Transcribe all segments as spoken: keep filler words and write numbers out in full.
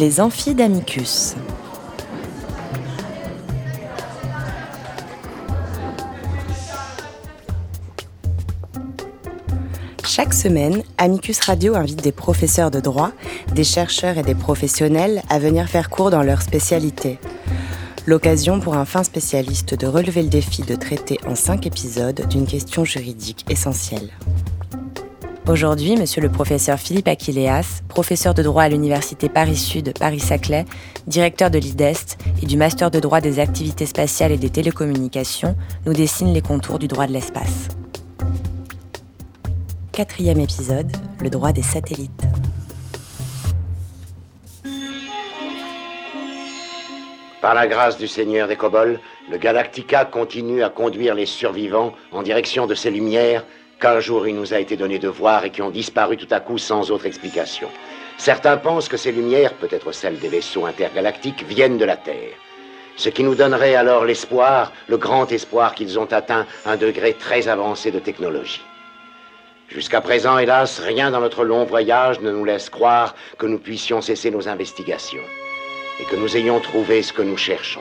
Les amphis d'Amicus. Chaque semaine, Amicus Radio invite des professeurs de droit, des chercheurs et des professionnels à venir faire cours dans leur spécialité. L'occasion pour un fin spécialiste de relever le défi de traiter en cinq épisodes d'une question juridique essentielle. Aujourd'hui, monsieur le professeur Philippe Aquileas, professeur de droit à l'université Paris-Sud, Paris-Saclay, directeur de l'I D E S T et du master de droit des activités spatiales et des télécommunications, nous dessine les contours du droit de l'espace. Quatrième épisode, le droit des satellites. Par la grâce du Seigneur des Kobolds, le Galactica continue à conduire les survivants en direction de ces lumières qu'un jour il nous a été donné de voir et qui ont disparu tout à coup sans autre explication. Certains pensent que ces lumières, peut-être celles des vaisseaux intergalactiques, viennent de la Terre. Ce qui nous donnerait alors l'espoir, le grand espoir qu'ils ont atteint un degré très avancé de technologie. Jusqu'à présent, hélas, rien dans notre long voyage ne nous laisse croire que nous puissions cesser nos investigations et que nous ayons trouvé ce que nous cherchons.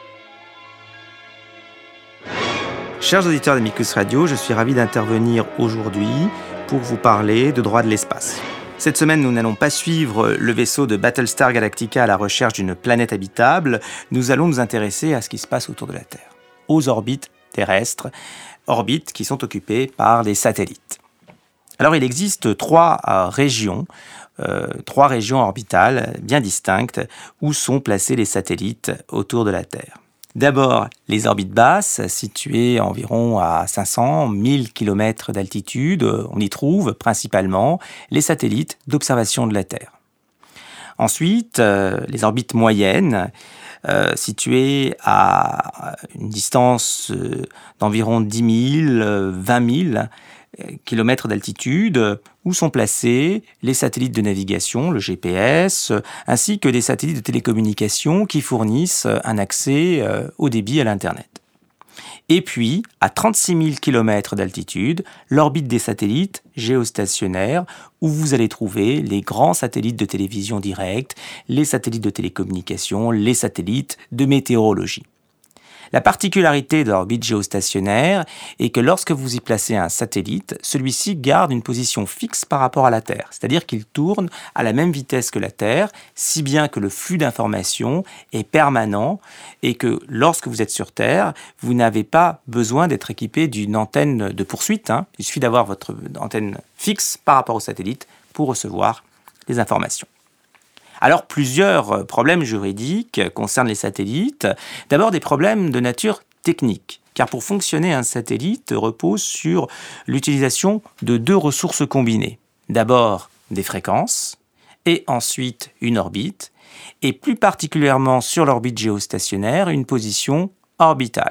Chers auditeurs d'Amicus Radio, je suis ravi d'intervenir aujourd'hui pour vous parler de droit de l'espace. Cette semaine, nous n'allons pas suivre le vaisseau de Battlestar Galactica à la recherche d'une planète habitable. Nous allons nous intéresser à ce qui se passe autour de la Terre, aux orbites terrestres, orbites qui sont occupées par les satellites. Alors, il existe trois euh, régions, euh, trois régions orbitales bien distinctes où sont placés les satellites autour de la Terre. D'abord, les orbites basses, situées environ à cinq cents, mille kilomètres d'altitude. On y trouve principalement les satellites d'observation de la Terre. Ensuite, euh, les orbites moyennes, euh, situées à une distance euh, d'environ dix mille, vingt mille kilomètres d'altitude, où sont placés les satellites de navigation, le G P S, ainsi que des satellites de télécommunication qui fournissent un accès au débit à l'Internet. Et puis, à trente-six mille kilomètres d'altitude, l'orbite des satellites géostationnaires, où vous allez trouver les grands satellites de télévision directe, les satellites de télécommunication, les satellites de météorologie. La particularité de l'orbite géostationnaire est que lorsque vous y placez un satellite, celui-ci garde une position fixe par rapport à la Terre, c'est-à-dire qu'il tourne à la même vitesse que la Terre, si bien que le flux d'informations est permanent et que lorsque vous êtes sur Terre, vous n'avez pas besoin d'être équipé d'une antenne de poursuite. Hein. Il suffit d'avoir votre antenne fixe par rapport au satellite pour recevoir les informations. Alors, plusieurs problèmes juridiques concernent les satellites. D'abord, des problèmes de nature technique, car pour fonctionner, un satellite repose sur l'utilisation de deux ressources combinées. D'abord, des fréquences, et ensuite une orbite, et plus particulièrement sur l'orbite géostationnaire, une position orbitale.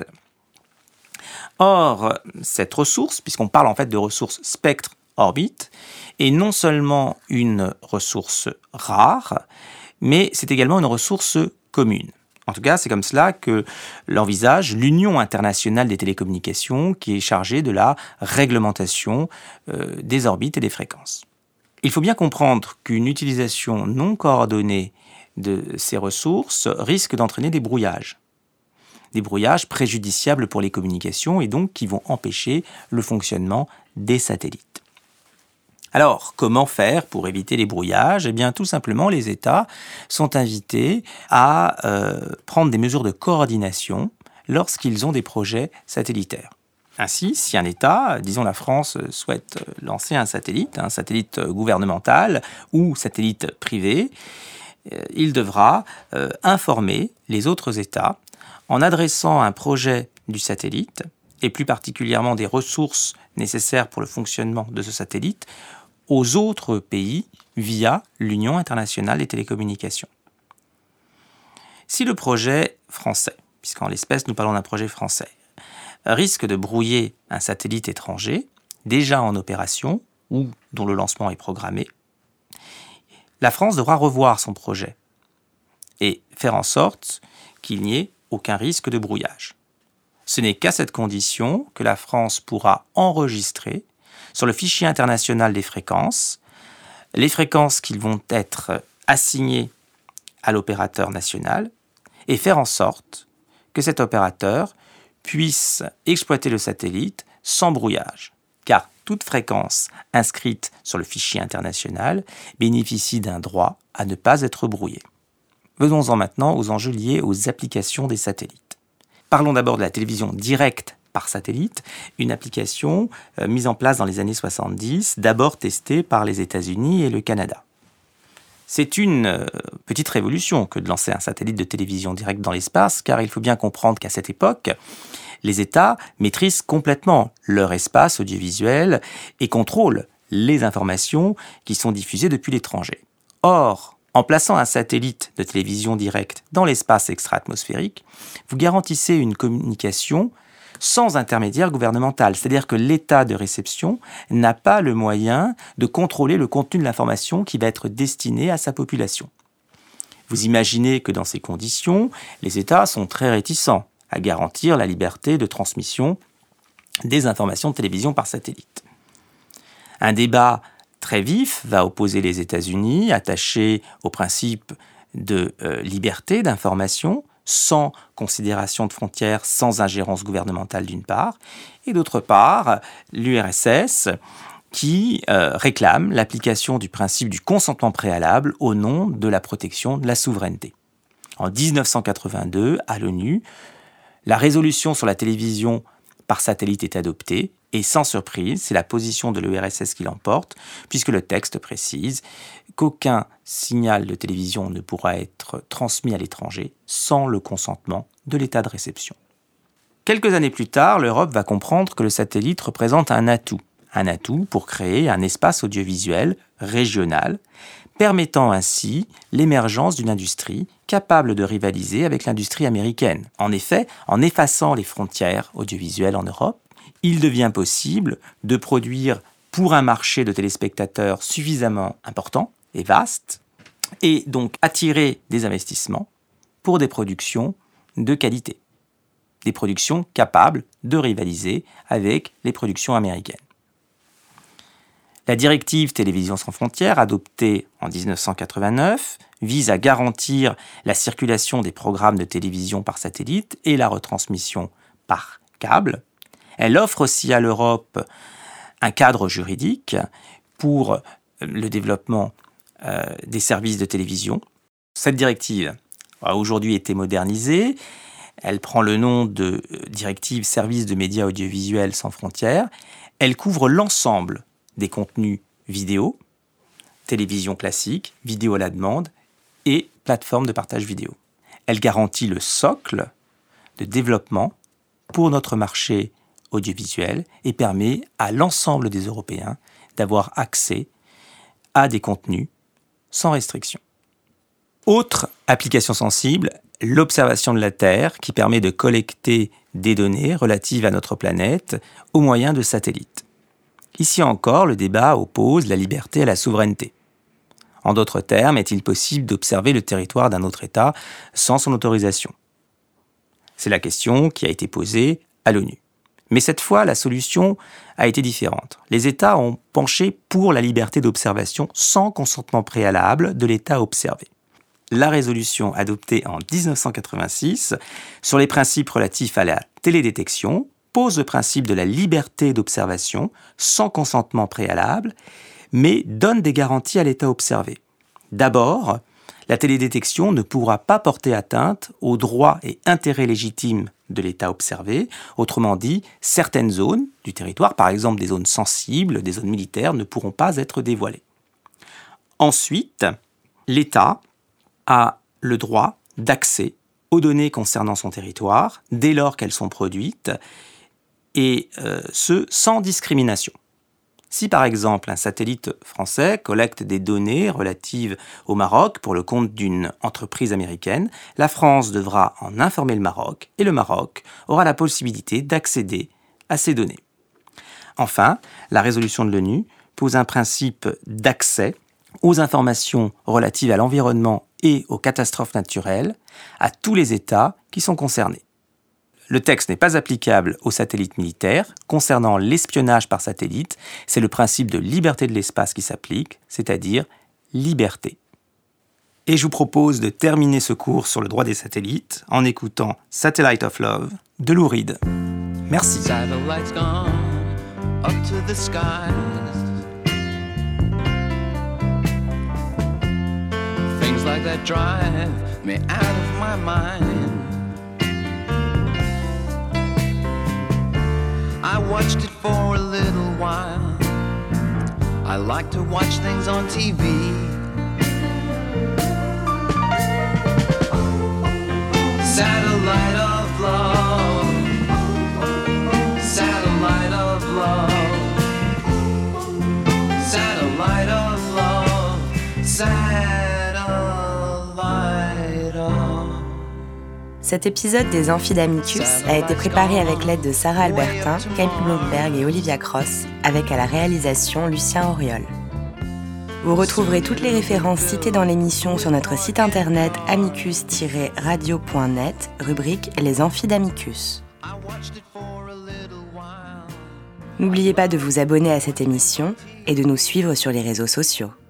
Or, cette ressource, puisqu'on parle en fait de ressource spectre-orbite, est non seulement une ressource rare, mais c'est également une ressource commune. En tout cas, c'est comme cela que l'envisage l'Union internationale des télécommunications, qui est chargée de la réglementation euh, des orbites et des fréquences. Il faut bien comprendre qu'une utilisation non coordonnée de ces ressources risque d'entraîner des brouillages. Des brouillages préjudiciables pour les communications et donc qui vont empêcher le fonctionnement des satellites. Alors, comment faire pour éviter les brouillages ? Eh bien, tout simplement, les États sont invités à euh, prendre des mesures de coordination lorsqu'ils ont des projets satellitaires. Ainsi, si un État, disons la France, souhaite lancer un satellite, un satellite gouvernemental ou satellite privé, euh, il devra euh, informer les autres États en adressant un projet du satellite, et plus particulièrement des ressources nécessaires pour le fonctionnement de ce satellite, aux autres pays via l'Union internationale des télécommunications. Si le projet français, puisqu'en l'espèce nous parlons d'un projet français, risque de brouiller un satellite étranger, déjà en opération ou dont le lancement est programmé, la France devra revoir son projet et faire en sorte qu'il n'y ait aucun risque de brouillage. Ce n'est qu'à cette condition que la France pourra enregistrer sur le fichier international des fréquences les fréquences qui vont être assignées à l'opérateur national et faire en sorte que cet opérateur puisse exploiter le satellite sans brouillage, car toute fréquence inscrite sur le fichier international bénéficie d'un droit à ne pas être brouillée. Venons-en maintenant aux enjeux liés aux applications des satellites. Parlons d'abord de la télévision directe par satellite, une application euh, mise en place dans les années soixante-dix, d'abord testée par les États-Unis et le Canada. C'est une euh, petite révolution que de lancer un satellite de télévision directe dans l'espace, car il faut bien comprendre qu'à cette époque, les États maîtrisent complètement leur espace audiovisuel et contrôlent les informations qui sont diffusées depuis l'étranger. Or, en plaçant un satellite de télévision directe dans l'espace extra-atmosphérique, vous garantissez une communication sans intermédiaire gouvernemental, c'est-à-dire que l'État de réception n'a pas le moyen de contrôler le contenu de l'information qui va être destinée à sa population. Vous imaginez que dans ces conditions, les États sont très réticents à garantir la liberté de transmission des informations de télévision par satellite. Un débat très vif va opposer les États-Unis, attachés au principe de euh, liberté d'information, sans considération de frontières, sans ingérence gouvernementale d'une part, et d'autre part, l'U R S S qui euh, réclame l'application du principe du consentement préalable au nom de la protection de la souveraineté. En dix-neuf cent quatre-vingt-deux, à l'ONU, la résolution sur la télévision par satellite est adoptée, et sans surprise, c'est la position de l'U R S S qui l'emporte, puisque le texte précise qu'aucun signal de télévision ne pourra être transmis à l'étranger sans le consentement de l'État de réception. Quelques années plus tard, l'Europe va comprendre que le satellite représente un atout, un atout pour créer un espace audiovisuel régional, permettant ainsi l'émergence d'une industrie capable de rivaliser avec l'industrie américaine. En effet, en effaçant les frontières audiovisuelles en Europe, il devient possible de produire pour un marché de téléspectateurs suffisamment important et vaste, et donc attirer des investissements pour des productions de qualité, des productions capables de rivaliser avec les productions américaines. La directive Télévision sans frontières, adoptée en dix-neuf cent quatre-vingt-neuf, vise à garantir la circulation des programmes de télévision par satellite et la retransmission par câble. Elle offre aussi à l'Europe un cadre juridique pour le développement euh, des services de télévision. Cette directive a aujourd'hui été modernisée. Elle prend le nom de Directive Services de médias audiovisuels sans frontières. Elle couvre l'ensemble des contenus vidéo, télévision classique, vidéo à la demande et plateforme de partage vidéo. Elle garantit le socle de développement pour notre marché audiovisuel et permet à l'ensemble des Européens d'avoir accès à des contenus sans restriction. Autre application sensible, l'observation de la Terre qui permet de collecter des données relatives à notre planète au moyen de satellites. Ici encore, le débat oppose la liberté à la souveraineté. En d'autres termes, est-il possible d'observer le territoire d'un autre État sans son autorisation ? C'est la question qui a été posée à l'ONU. Mais cette fois, la solution a été différente. Les États ont penché pour la liberté d'observation sans consentement préalable de l'État observé. La résolution adoptée en dix-neuf cent quatre-vingt-six sur les principes relatifs à la télédétection pose le principe de la liberté d'observation sans consentement préalable, mais donne des garanties à l'État observé. D'abord, la télédétection ne pourra pas porter atteinte aux droits et intérêts légitimes de l'État observé. Autrement dit, certaines zones du territoire, par exemple des zones sensibles, des zones militaires, ne pourront pas être dévoilées. Ensuite, l'État a le droit d'accès aux données concernant son territoire dès lors qu'elles sont produites, et euh, ce, sans discrimination. Si par exemple un satellite français collecte des données relatives au Maroc pour le compte d'une entreprise américaine, la France devra en informer le Maroc et le Maroc aura la possibilité d'accéder à ces données. Enfin, la résolution de l'ONU pose un principe d'accès aux informations relatives à l'environnement et aux catastrophes naturelles à tous les États qui sont concernés. Le texte n'est pas applicable aux satellites militaires. Concernant l'espionnage par satellite, c'est le principe de liberté de l'espace qui s'applique, c'est-à-dire liberté. Et je vous propose de terminer ce cours sur le droit des satellites en écoutant Satellite of Love de Lou Reed. Merci. Satellites gone up to the skies. Things like that drive me out of my mind. I watched it for a little while. I like to watch things on T V. Satellite of love. Satellite of love. Satellite of love. Satellite of. Cet épisode des Amphis d'Amicus a été préparé avec l'aide de Sarah Albertin, Camille Bloomberg et Olivia Cross, avec à la réalisation Lucien Auriol. Vous retrouverez toutes les références citées dans l'émission sur notre site internet amicus tiret radio point net, rubrique Les Amphis d'Amicus. N'oubliez pas de vous abonner à cette émission et de nous suivre sur les réseaux sociaux.